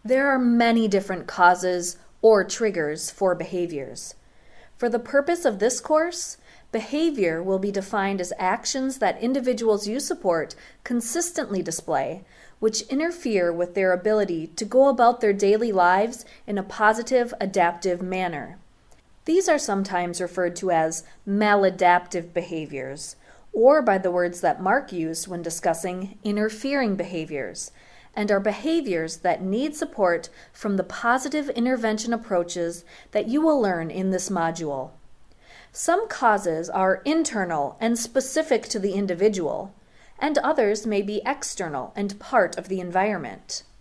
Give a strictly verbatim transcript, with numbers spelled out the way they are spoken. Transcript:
There are many different causes or triggers for behaviors. For the purpose of this course, behavior will be defined as actions that individuals you support consistently display, which interfere with their ability to go about their daily lives in a positive, adaptive manner. These are sometimes referred to as maladaptive behaviors, or by the words that Mark used when discussing interfering behaviors, and are behaviors that need support from the positive intervention approaches that you will learn in this module. Some causes are internal and specific to the individual, and others may be external and part of the environment.